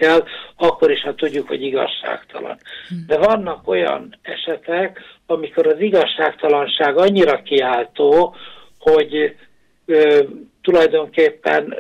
el, akkor is, ha tudjuk, hogy igazságtalan. De vannak olyan esetek, amikor az igazságtalanság annyira kiáltó, hogy tulajdonképpen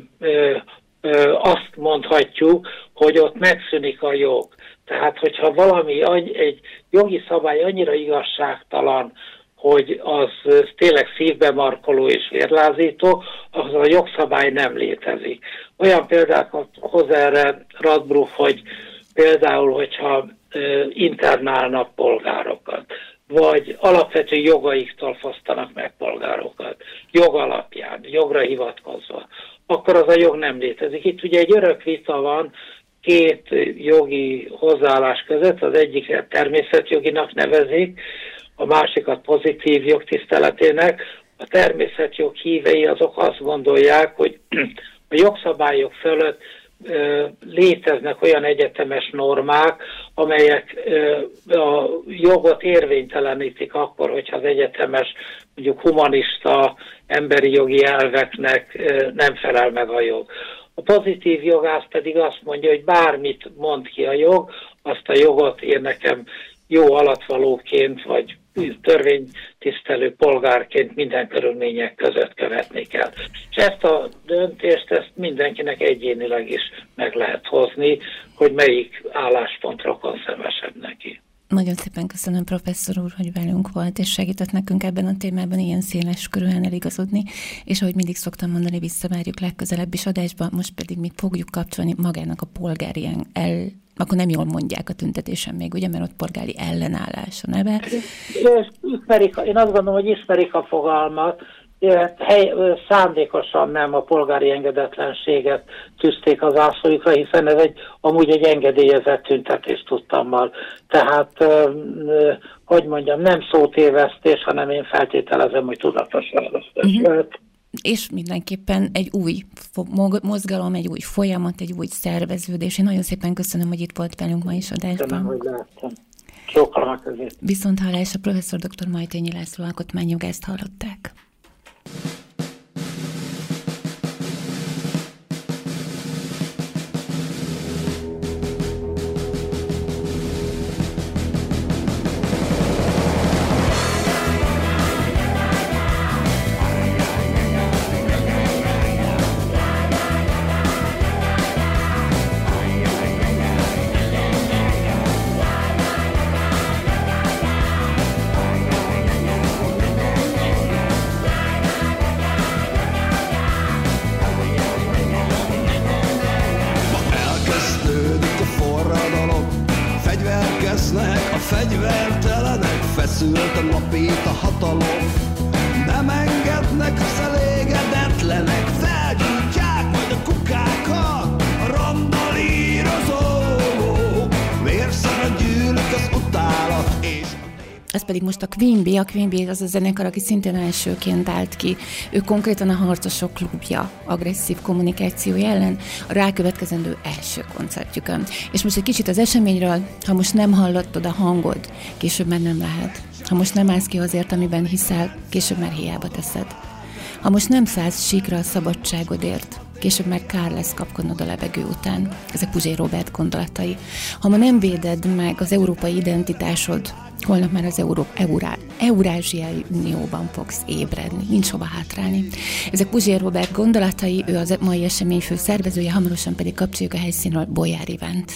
azt mondhatjuk, hogy ott megszűnik a jog. Tehát, hogyha egy jogi szabály annyira igazságtalan, hogy az tényleg szívbe markoló és vérlázító, az a jogszabály nem létezik. Olyan példákat hoz erre Radbruch, hogy például, hogyha internálnak polgárokat, vagy alapvető jogaiktól fosztanak meg polgárokat, jog alapján, jogra hivatkozva, akkor az a jog nem létezik. Itt ugye egy örök vita van két jogi hozzáállás között, az egyiket természetjoginak nevezik, a másikat pozitív jogtiszteletének. A természetjog hívei azok azt gondolják, hogy a jogszabályok fölött léteznek olyan egyetemes normák, amelyek a jogot érvénytelenítik akkor, hogyha az egyetemes, mondjuk humanista, emberi jogi elveknek nem felel meg a jog. A pozitív jogász pedig azt mondja, hogy bármit mond ki a jog, azt a jogot én nekem jó alatvalóként, vagy törvénytisztelő polgárként minden körülmények között követni kell. És ezt a döntést, ezt mindenkinek egyénileg is meg lehet hozni, hogy melyik álláspont rokonszenvesebb neki. Nagyon szépen köszönöm, professzor úr, hogy velünk volt, és segített nekünk ebben a témában ilyen széles körülön eligazodni, és ahogy mindig szoktam mondani, visszavárjuk legközelebb is adásba, most pedig mi fogjuk kapcsolni magának a polgári akkor nem jól mondják a tüntetésen még, ugye, mert ott polgári ellenállás a neve. Én azt gondolom, hogy ismerik a fogalmat, szándékosan nem a polgári engedetlenséget tűzték az ászlójukra, hiszen ez amúgy egy engedélyezett tüntetés tudtammal. Tehát, hogy mondjam, nem szótévesztés, hanem én feltételezem, hogy tudatos választás. És mindenképpen egy új mozgalom, egy új folyamat, egy új szerveződés. Én nagyon szépen köszönöm, hogy itt volt velünk ma is adásban. Köszönöm, hogy láttam. Sokkal között. Viszont hallásra professzor dr. Majtényi László alkotmányjogászt hallották. Ez pedig most a Queen Bee. A Queen Bee az a zenekar, aki szintén elsőként állt ki. Ő konkrétan a Harcosok klubja agresszív kommunikációja ellen a rákövetkezendő első koncertjükön. És most egy kicsit az eseményről, ha most nem hallottad a hangod, később már nem lehet. Ha most nem állsz ki azért, amiben hiszel, később már hiába teszed. Ha most nem szállsz síkra a szabadságodért, később már kár lesz kapkodnod a levegő után. Ezek Puzsér Róbert gondolatai. Ha ma nem véded meg az európai identitásod, holnap már az Eurázsiai Unióban fogsz ébredni, nincs hova hátrálni. Ezek Puzsér Róbert gondolatai, ő az mai esemény fő szervezője, hamarosan pedig kapcsoljuk a helyszínről Bolyár Ivánt.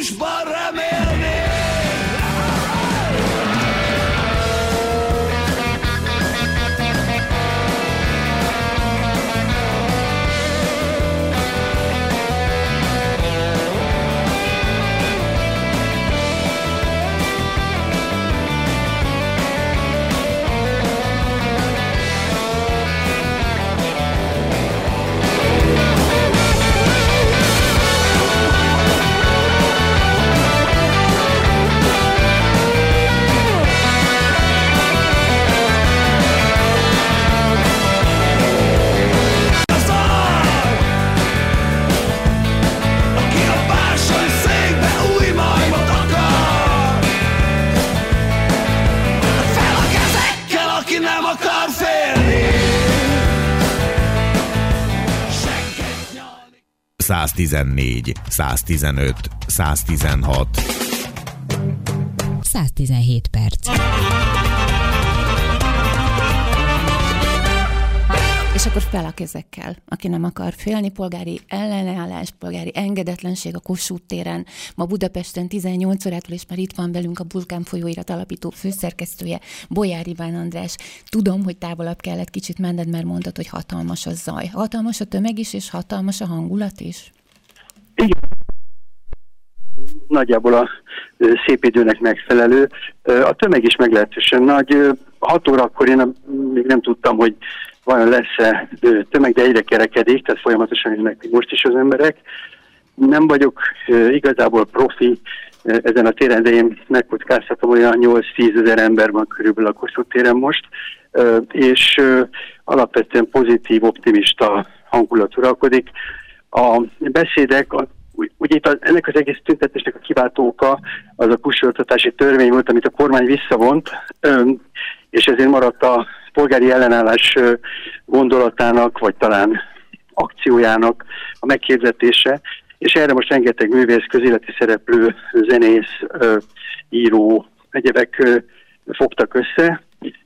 májusban remélni. Nem akar félni. 114, 115, 116. 117 perc. És akkor fel a kezekkel, aki nem akar félni, polgári ellenállás, polgári engedetlenség a Kossuth téren. Ma Budapesten 18 órától, és már itt van velünk a Vulkán folyóirat alapító főszerkesztője, Bolyár Iván András. Tudom, hogy távolabb kellett kicsit menned, mert mondtad, hogy hatalmas a zaj. Hatalmas a tömeg is, és hatalmas a hangulat is? Igen. Nagyjából a szép időnek megfelelő. A tömeg is meglehetősen nagy. 6 órakor én még nem tudtam, hogy vajon lesz-e tömeg, de egyre kerekedik, tehát folyamatosan jönnek most is az emberek. Nem vagyok igazából profi ezen a téren, de én megkockáztatom, olyan 8-10 ezer ember van körülbelül a Kossuth téren most, és alapvetően pozitív, optimista hangulat uralkodik. A beszédek, ugye itt ennek az egész tüntetésnek a kiváltó oka az a kussoltatási törvény volt, amit a kormány visszavont, és ezért maradt a polgári ellenállás gondolatának, vagy talán akciójának a megképzetése, és erre most rengeteg művész, közéleti szereplő, zenész, író, egyebek fogtak össze.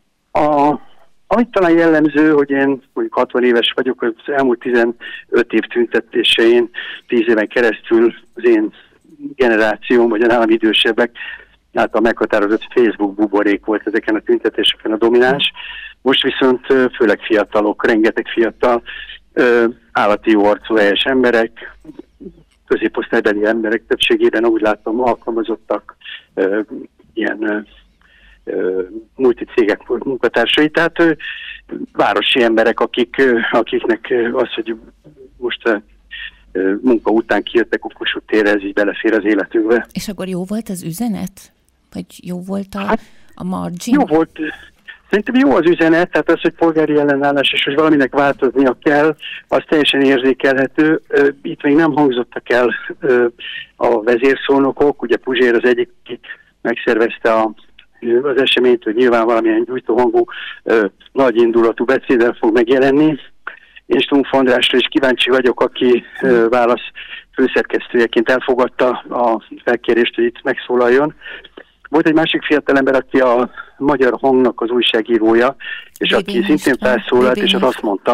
Amit talán jellemző, hogy én mondjuk 60 éves vagyok, az elmúlt 15 év tüntetésein, 10 éven keresztül az én generációm, vagy a nálam idősebbek által meghatározott Facebook buborék volt ezeken a tüntetéseken a domináns. Most viszont főleg fiatalok, rengeteg fiatal, állati jó arcú helyes emberek, középosztálybeli emberek többségében, úgy látom, alkalmazottak, ilyen multicégek munkatársai, tehát városi emberek, akiknek az, hogy most munka után kijöttek a Kossuth térre, ez így belefér az életükbe. És akkor jó volt az üzenet? Vagy jó volt a margin? Jó volt. Szerintem jó az üzenet, tehát az, hogy polgári ellenállás, és hogy valaminek változnia kell, az teljesen érzékelhető. Itt még nem hangzottak el a vezérszónokok, ugye Puzsér az egyik, aki megszervezte az eseményt, hogy nyilván valamilyen gyújtóhangú, nagy indulatú beszéddel fog megjelenni. Én Stumpf Andrásra is kíváncsi vagyok, aki válasz főszerkesztőjeként elfogadta a felkérést, hogy itt megszólaljon. Volt egy másik fiatalember, aki a Magyar Hangnak az újságírója, és aki szintén felszólalt, és az azt mondta,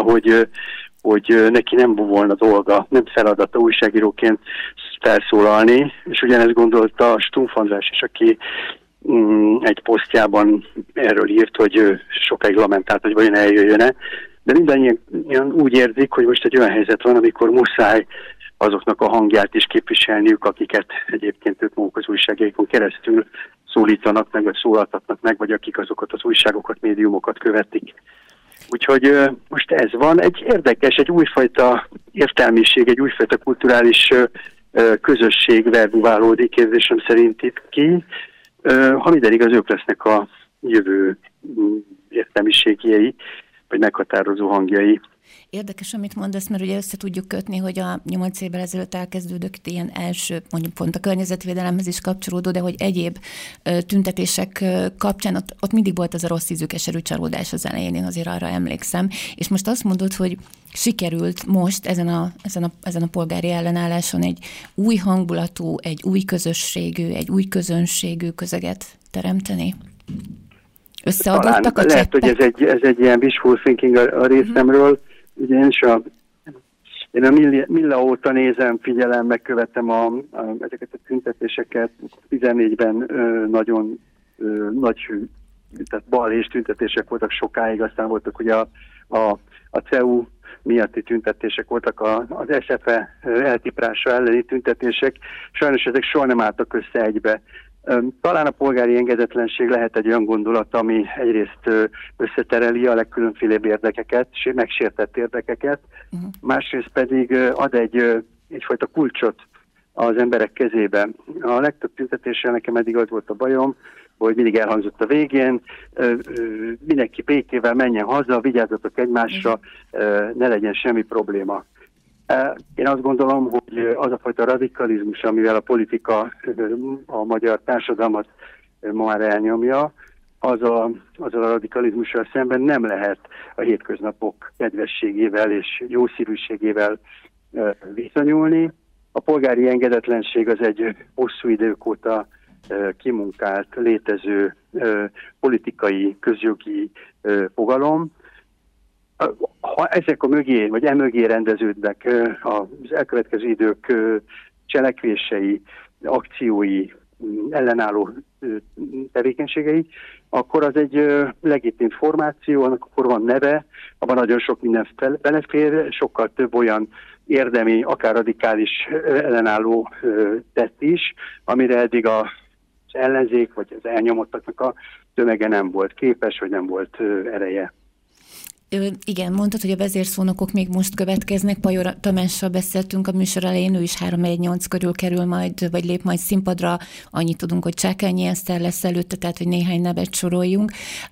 hogy neki nem volna dolga, nem feladata újságíróként felszólalni, és ugyanezt gondolta Stumpf András is, aki egy posztjában erről írt, hogy sokáig lamentált, hogy vajon eljöjjön-e, de mindannyian úgy érzik, hogy most egy olyan helyzet van, amikor muszáj azoknak a hangját is képviselniük, akiket egyébként ők maguk az újságjaikon keresztül szólítanak meg, vagy szólaltatnak meg, vagy akik azokat az újságokat, médiumokat követik. Úgyhogy most ez van. Egy érdekes, egy újfajta értelmiség, egy újfajta kulturális közösség verbuválódik, érzésem szerint itt ki. Ha minden igaz, ők lesznek a jövő értelmiségiei, vagy meghatározó hangjai. Érdekes, amit mondasz, mert ugye össze tudjuk kötni, hogy a 8 évvel ezelőtt elkezdődött ilyen első, mondjuk pont a környezetvédelemhez is kapcsolódó, de hogy egyéb tüntetések kapcsán ott mindig volt az a rossz ízű keserű csalódás az elején, én azért arra emlékszem. És most azt mondod, hogy sikerült most ezen a polgári ellenálláson egy új hangulatú, egy új közösségű, egy új közönségű közeget teremteni? Összeadottak a cseppek? Lehet, hogy ez egy ilyen wishful thinking a részemről, ugyanis Én a Milla óta nézem, figyelem, megkövetem ezeket a tüntetéseket. 14-ben nagyon nagy, tehát balhés tüntetések voltak sokáig, aztán voltak ugye a CEU miatti tüntetések voltak, az SFE eltiprása elleni tüntetések. Sajnos ezek soha nem álltak össze egybe. Talán a polgári engedetlenség lehet egy olyan gondolat, ami egyrészt összetereli a legkülönfélebb érdekeket, megsértett érdekeket, másrészt pedig ad egyfajta kulcsot az emberek kezébe. A legtöbb tüntetéssel nekem eddig az volt a bajom, hogy mindig elhangzott a végén, mindenki békével menjen haza, vigyázzatok egymásra, ne legyen semmi probléma. Én azt gondolom, hogy az a fajta radikalizmus, amivel a politika a magyar társadalmat ma már elnyomja, azzal a radikalizmussal szemben nem lehet a hétköznapok kedvességével és jószívűségével viszonyulni. A polgári engedetlenség az egy hosszú idők óta kimunkált, létező politikai, közjogi fogalom. Ha ezek a mögé, vagy emögé rendeződnek az elkövetkező idők cselekvései, akciói, ellenálló tevékenységei, akkor az egy legitim formáció, annak akkor van neve, abban nagyon sok minden belefér, sokkal több olyan érdemi, akár radikális ellenálló tett is, amire eddig az ellenzék, vagy az elnyomottaknak a tömege nem volt képes, vagy nem volt ereje. Igen, mondtad, hogy a vezérszónokok még most következnek. Pajor Tamással beszéltünk a műsor elején, ő is 3-1-8 körül kerül majd, vagy lép majd színpadra. Annyit tudunk, hogy Csákányi Eszter lesz előtte, tehát hogy néhány nevet soroljunk.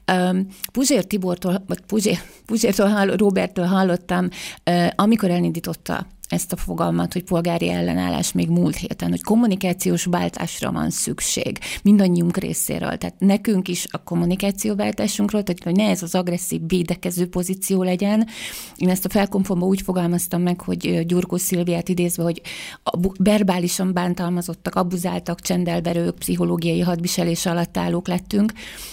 Puzsér Tibortól, vagy Puzsértől, Róberttől hallottam, amikor elindította ezt a fogalmat, hogy polgári ellenállás még múlt héten, hogy kommunikációs váltásra van szükség mindannyiunk részéről. Tehát nekünk is a kommunikációváltásunkról, tehát hogy ne ez az agresszív, védekező pozíció legyen. Én ezt a felkonfomban úgy fogalmaztam meg, hogy Gyurkó Szilviát idézve, hogy verbálisan bántalmazottak, abuzáltak, csendelverők, pszichológiai hadviselés alatt állók lettünk.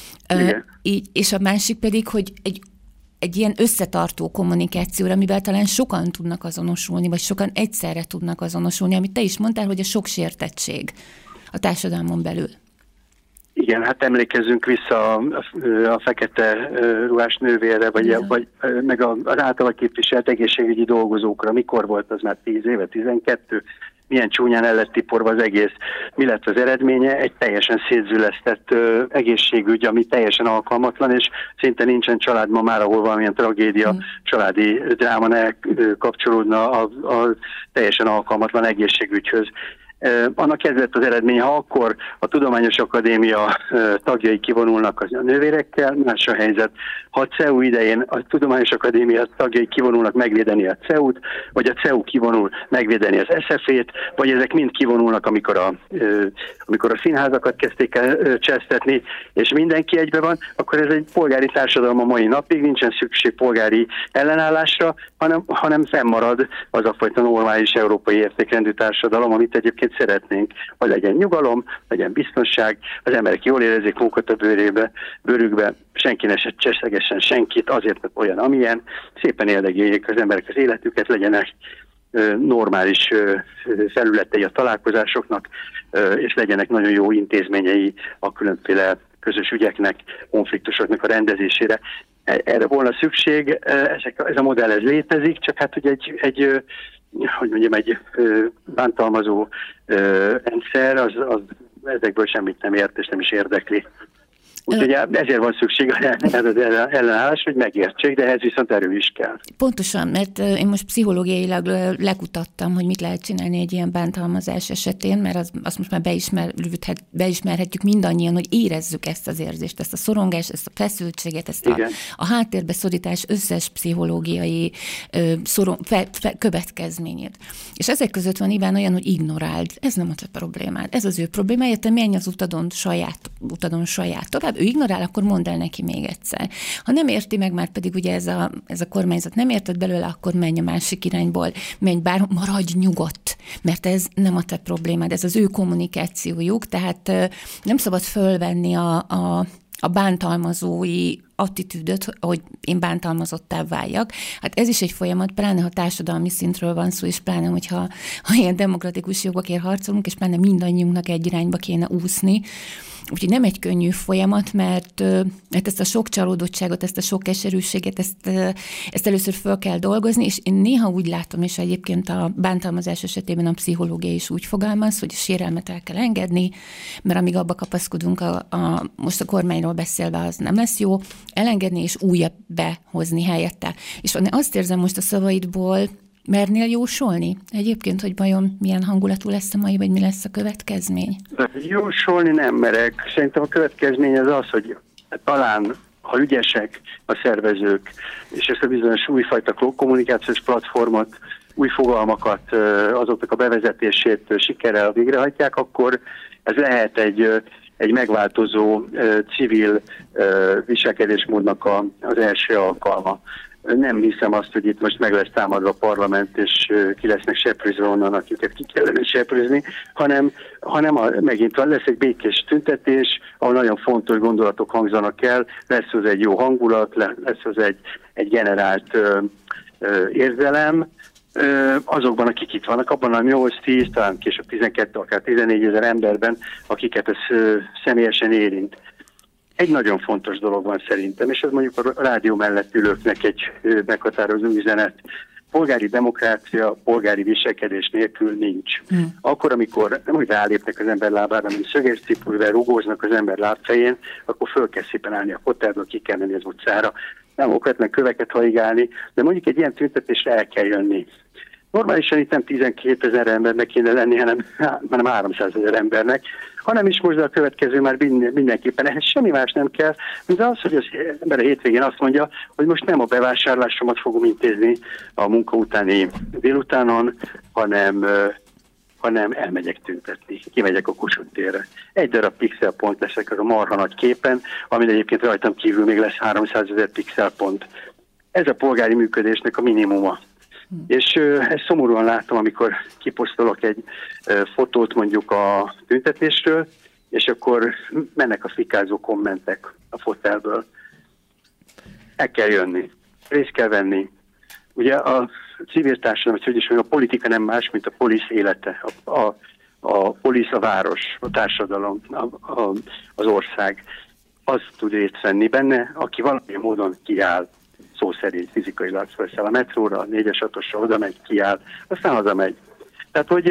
És a másik pedig, hogy egy ilyen összetartó kommunikációra, amivel talán sokan tudnak azonosulni, vagy sokan egyszerre tudnak azonosulni, amit te is mondtál, hogy a sok sértettség a társadalmon belül. Igen, hát emlékezzünk vissza a fekete ruhás nővérre, vagy meg az általa képviselt egészségügyi dolgozókra. Mikor volt az már 10 éve, 12? Milyen csúnyán el lett tiporva az egész. Mi lett az eredménye? Egy teljesen szétzülesztett egészségügy, ami teljesen alkalmatlan, és szinte nincsen család ma már, ahol valamilyen tragédia, családi dráma ne kapcsolódna a teljesen alkalmatlan egészségügyhöz. Annak kezdett az eredménye, ha akkor a Tudományos Akadémia tagjai kivonulnak a nővérekkel, más a helyzet. Ha a CEU idején a Tudományos Akadémia tagjai kivonulnak megvédeni a CEU-t, vagy a CEU kivonul megvédeni az SF-ét, vagy ezek mind kivonulnak, amikor a színházakat kezdték el csesztetni, és mindenki egybe van, akkor ez egy polgári társadalom a mai napig, nincsen szükség polgári ellenállásra, hanem fennmarad az a fajta normális európai értékrendű társadalom, amit egyébként szeretnénk, hogy legyen nyugalom, legyen biztonság, az emberek jól érezzék magukat a bőrükbe, senki ne cseszegessen senkit azért, mert olyan, amilyen, szépen érdekeljék az emberek az életüket, legyenek normális felületei a találkozásoknak, és legyenek nagyon jó intézményei a különféle közös ügyeknek, konfliktusoknak a rendezésére. Erre volna szükség, ez a modell ez létezik, csak hát ugye egy bántalmazó rendszer, az ezekből semmit nem ért, és nem is érdekli. Úgyhogy ezért van szükség az ellenállás, hogy megértsék, de ehhez viszont erő is kell. Pontosan, mert én most pszichológiailag lekutattam, hogy mit lehet csinálni egy ilyen bántalmazás esetén, mert azt most már beismerhetjük mindannyian, hogy érezzük ezt az érzést, ezt a szorongást, ezt a feszültséget, ezt a háttérbe szorítás összes pszichológiai következményét. És ezek között van Iván olyan, hogy ignoráld. Ez nem a te problémád, ez az ő problémája, te menj az utadon saját tovább. Ő ignorál, akkor mondd el neki még egyszer. Ha nem érti meg, már pedig ugye ez a kormányzat nem érted belőle, akkor menj a másik irányból, maradj nyugodt, mert ez nem a te problémád, ez az ő kommunikációjuk, tehát nem szabad fölvenni a bántalmazói attitűdöt, hogy én bántalmazottá váljak. Hát ez is egy folyamat, pláne ha társadalmi szintről van szó, és pláne, hogyha ilyen demokratikus jogokért harcolunk, és pláne mindannyiunknak egy irányba kéne úszni. Úgyhogy nem egy könnyű folyamat, mert ezt a sok csalódottságot, ezt a sok keserűséget, ezt először föl kell dolgozni, és én néha úgy látom, és egyébként a bántalmazás esetében a pszichológia is úgy fogalmaz, hogy a sérelmet el kell engedni, mert amíg abba kapaszkodunk, most a kormányról beszélve, az nem lesz jó, elengedni és újabb behozni helyette. És azt érzem most a szavaidból, mernél jósolni egyébként, hogy vajon milyen hangulatú lesz a mai, vagy mi lesz a következmény? Jósolni nem merek. Szerintem a következmény az, hogy talán, ha ügyesek a szervezők, és ezt a bizonyos újfajta kommunikációs platformot, új fogalmakat, azoknak a bevezetését sikerrel végrehajtják, akkor ez lehet egy megváltozó civil viselkedésmódnak az első alkalma. Nem hiszem azt, hogy itt most meg lesz támadva a parlament, és ki lesznek seprűzve onnan, akiket ki kellene seprűzni, hanem megint lesz egy békés tüntetés, ahol nagyon fontos gondolatok hangzanak el, lesz az egy jó hangulat, lesz az egy generált érzelem, azokban, akik itt vannak, abban a 8-10, talán később 12, akár 14 000 emberben, akiket ez személyesen érint. Egy nagyon fontos dolog van szerintem, és ez mondjuk a rádió mellett ülőknek egy meghatározó üzenet. Polgári demokrácia, polgári viselkedés nélkül nincs. Akkor, amikor nem úgy rálépnek az ember lábára, mint szögéscipővel rugóznak az ember lábfején, akkor föl kell szépen állni a fotelből, ki kell menni az utcára, nem okvetlen köveket haigálni, de mondjuk egy ilyen tüntetésre el kell jönni. Normálisan itt nem 12 000 embernek kéne lenni, hanem 300 000 embernek, hanem is most a következő már mindenképpen ehhez semmi más nem kell, mint az, hogy az ember a hétvégén azt mondja, hogy most nem a bevásárlásomat fogom intézni a munka utáni délutánon, hanem elmegyek tüntetni, kimegyek a Kossuth térre. Egy darab pixelpont leszek az a marha nagy képen, amin egyébként rajtam kívül még lesz 300 000 pixelpont. Ez a polgári működésnek a minimuma. És ezt szomorúan látom, amikor kiposztolok egy fotót mondjuk a tüntetésről, és akkor mennek a fikázó kommentek a fotelből. El kell jönni, részt kell venni. Ugye a civil társadalom, hogy is mondjam, a politika nem más, mint a polisz élete. A polisz a város, a társadalom, az ország. Az tud részt venni benne, aki valamilyen módon kiáll. Szó szerint fizikailag felszáll a metróra, a 4-es 6-osra oda megy, kiáll, aztán hazamegy. Tehát, hogy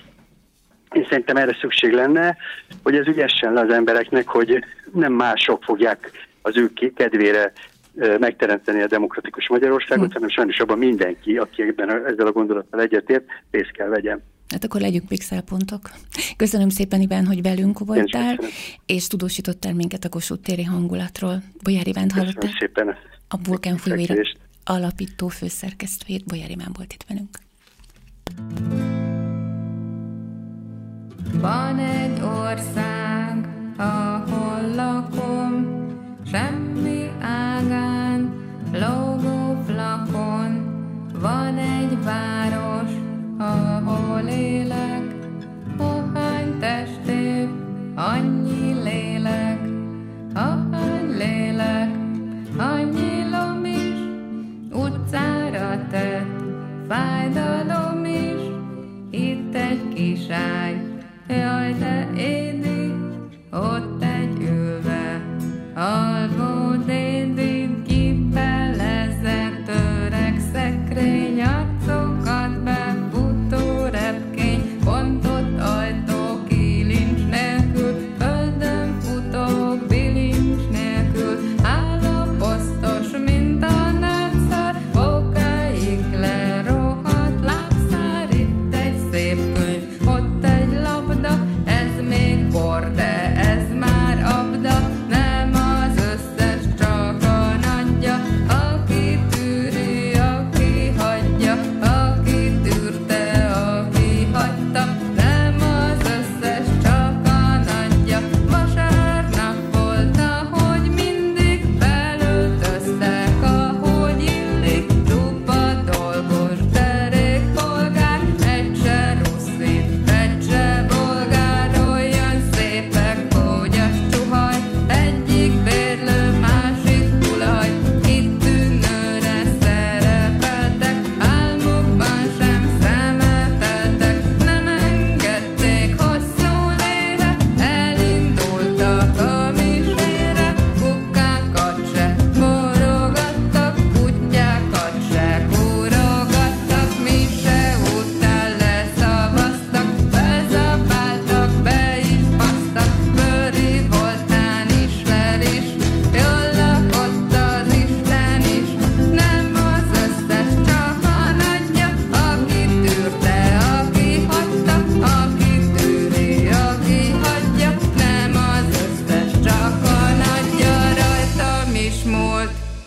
én szerintem erre szükség lenne, hogy ez ügyessen le az embereknek, hogy nem mások fogják az ő kedvére megteremteni a demokratikus Magyarországot, hanem sajnos abban mindenki, aki ezzel a gondolattal egyetért, részt kell vegyen. Hát akkor legyünk pixelpontok. Köszönöm szépen, Iván, hogy velünk voltál, és tudósítottál minket a Kossuth téri hangulatról. Bolyár Ivánt hallottál? Köszönöm szépen. A Vulkán folyóirat alapító főszerkesztőjét, Bolyár Iván volt itt velünk. Van egy ország, ahol lakom, semmi ágán, lógó flakon. Van egy város, ahol élek, ahány testér, annyi lélek, ahány lélek, annyi lom is, utcára tett fájdalom is, itt egy kisály, jaj de édi, ott egy ülve, alvó dédi, kibelezett öreg szekrény, arcokat befutó repkény, bontott ajtó, kilincs nélkül, földön futók, bilincs nélkül, állaposztos, mint a nátszár, bokáig lerohadt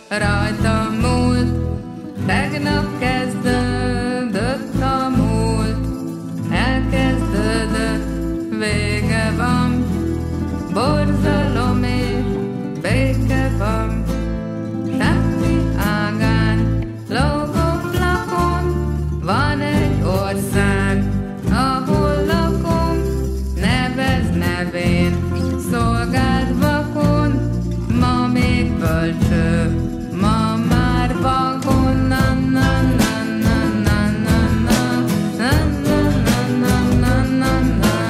rajtam múlt, tegnap kezdődött a múlt, elkezdődött, vége van, borzalom és béke van, semmi ágán, lógó flakon, van egy ország, ahol lakom, nevez nevén, szolgáld vakon, ma még bölcső, ma már vakon, na na na na na na na na na na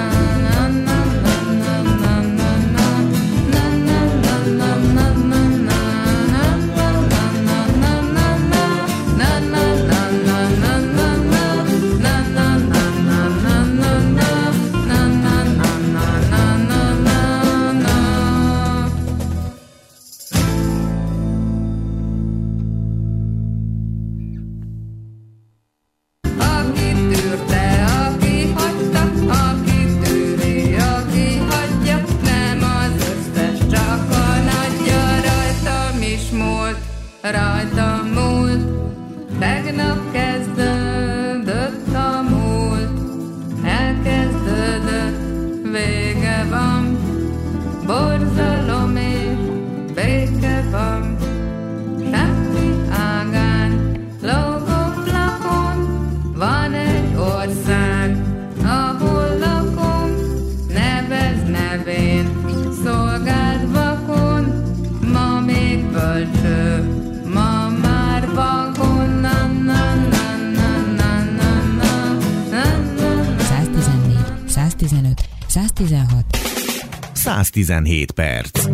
rajtam múlt, tegnap kezdődött a múlt, elkezdődött, vége van, borzalom és béke van, semmi ágán, lógó flakon, van egy ország, ahol lakom, nevez nevén, szolgáld vakon, ma még bölcső, ma már vakon, na na na na na na na na. 114, 115, 116. 117 perc.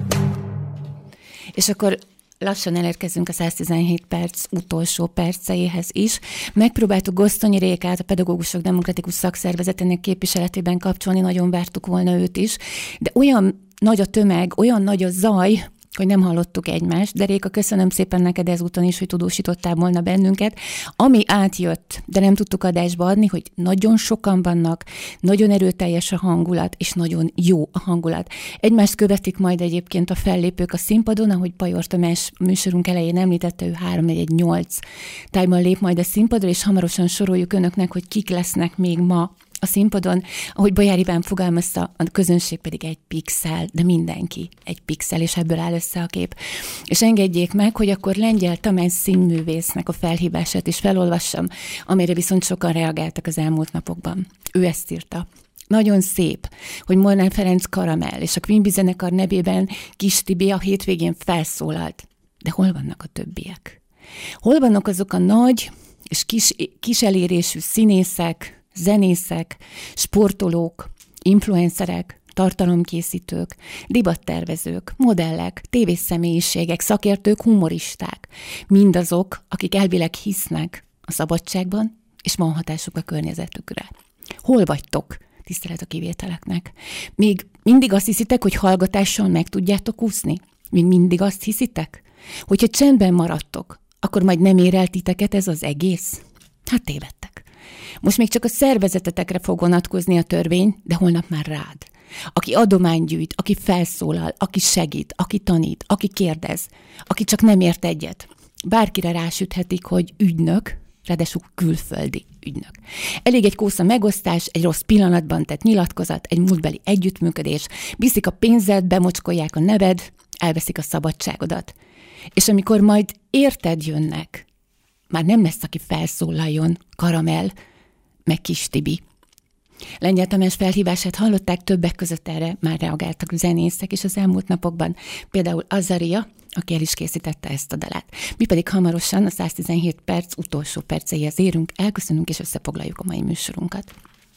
És akkor lassan elérkezünk a 117 perc utolsó perceihez is. Megpróbáltuk Gosztonyi Rékát, a Pedagógusok Demokratikus Szakszervezetének képviseletében kapcsolni, nagyon vártuk volna őt is, de olyan nagy a tömeg, olyan nagy a zaj, hogy nem hallottuk egymást, de Réka, köszönöm szépen neked ezúton is, hogy tudósítottál volna bennünket. Ami átjött, de nem tudtuk adásba adni, hogy nagyon sokan vannak, nagyon erőteljes a hangulat, és nagyon jó a hangulat. Egymást követik majd egyébként a fellépők a színpadon, ahogy Pajor Tamás műsorunk elején említette, ő 3-4-8 tájban lép majd a színpadra, és hamarosan soroljuk önöknek, hogy kik lesznek még ma a színpadon, ahogy Bolyár Iván fogalmazta, a közönség pedig egy pixel, de mindenki egy pixel, és ebből áll össze a kép. És engedjék meg, hogy akkor Lengyel Tamás színművésznek a felhívását is felolvassam, amire viszont sokan reagáltak az elmúlt napokban. Ő ezt írta. Nagyon szép, hogy Molnár Ferenc Karamell és a Quimby zenekar nevében Kis Tibi a hétvégén felszólalt. De hol vannak a többiek? Hol vannak azok a nagy és kis elérésű színészek, zenészek, sportolók, influencerek, tartalomkészítők, divattervezők, modellek, tévészemélyiségek, szakértők, humoristák. Mindazok, akik elvileg hisznek a szabadságban, és van hatásuk a környezetükre. Hol vagytok, tisztelet a kivételeknek? Még mindig azt hiszitek, hogy hallgatással meg tudjátok úszni? Még mindig azt hiszitek? Hogyha csendben maradtok, akkor majd nem ér el titeket ez az egész? Hát tévedtek. Most még csak a szervezetetekre fog vonatkozni a törvény, de holnap már rád. Aki adományt gyűjt, aki felszólal, aki segít, aki tanít, aki kérdez, aki csak nem ért egyet. Bárkire rásüthetik, hogy ügynök, ráadásul külföldi ügynök. Elég egy kósza megosztás, egy rossz pillanatban tett nyilatkozat, egy múltbeli együttműködés, viszik a pénzed, bemocskolják a neved, elveszik a szabadságodat. És amikor majd érted jönnek, már nem lesz, aki felszólaljon, Karamell, meg Kis Tibi. Lengyel Tamás felhívását hallották, többek között erre már reagáltak zenészek is az elmúlt napokban, például Azaria, aki el is készítette ezt a dalát. Mi pedig hamarosan a 117 perc utolsó perceihez érünk, elköszönünk és összefoglaljuk a mai műsorunkat.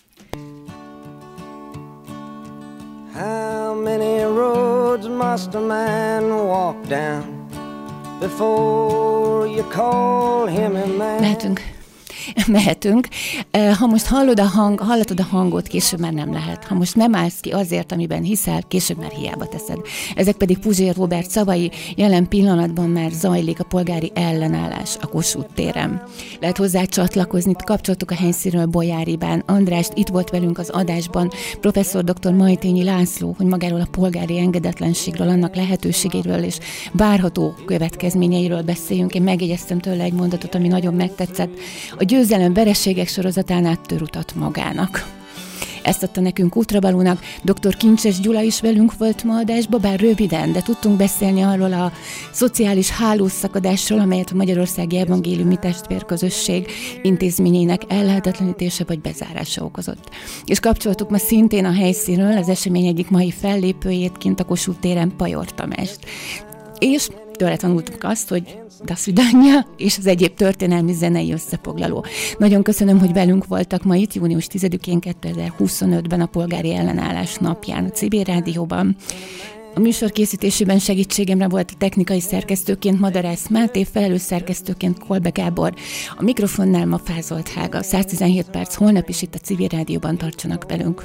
How many roads must a man walk down before you call him a man? Mehetünk. mehetünk. Ha most hallatod a hangot, később már nem lehet. Ha most nem állsz ki azért, amiben hiszel, később már hiába teszed. Ezek pedig Puzsér Róbert szavai, jelen pillanatban már zajlik a polgári ellenállás a Kossuth téren. Lehet hozzá csatlakozni, kapcsoltuk a helyszínről Bolyár Iván Andrást, itt volt velünk az adásban professzor dr. Majtényi László, hogy magáról a polgári engedetlenségről, annak lehetőségéről és várható következményeiről beszéljünk. Én megjegyeztem tőle egy mondatot, ami nagyon megtetszett. A győzelem vereségek sorozatán át tör utat magának. Ezt adta nekünk útravalónak. Dr. Kincses Gyula is velünk volt ma adásba, bár röviden, de tudtunk beszélni arról a szociális hálószakadásról, amelyet a Magyarországi Evangéliumi Testvérközösség intézményének ellehetetlenítése vagy bezárása okozott. És kapcsoltuk ma szintén a helyszínről az esemény egyik mai fellépőjét, kint a Kossuth téren, Pajor Tamást. És tőle tanultuk azt, hogy Daszvidanya és az egyéb történelmi zenei összefoglaló. Nagyon köszönöm, hogy velünk voltak ma itt, június 10-én 2025-ben a Polgári Ellenállás napján a Civil Rádióban. A műsor készítésében segítségemre volt a technikai szerkesztőként Madarász Máté, felelős szerkesztőként Kolbe Gábor. A mikrofonnál ma Fázolt Hága. 117 perc, holnap is itt a Civil Rádióban tartsanak velünk.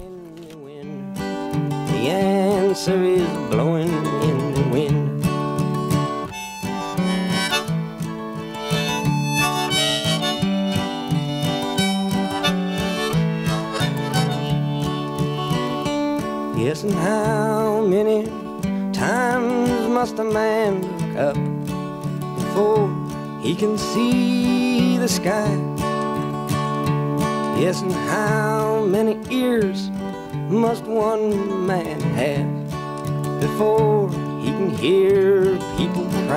The answer is blowing in the wind. Yes, and how many times must a man look up before he can see the sky? Yes, and how many ears must one man have before he can hear people cry?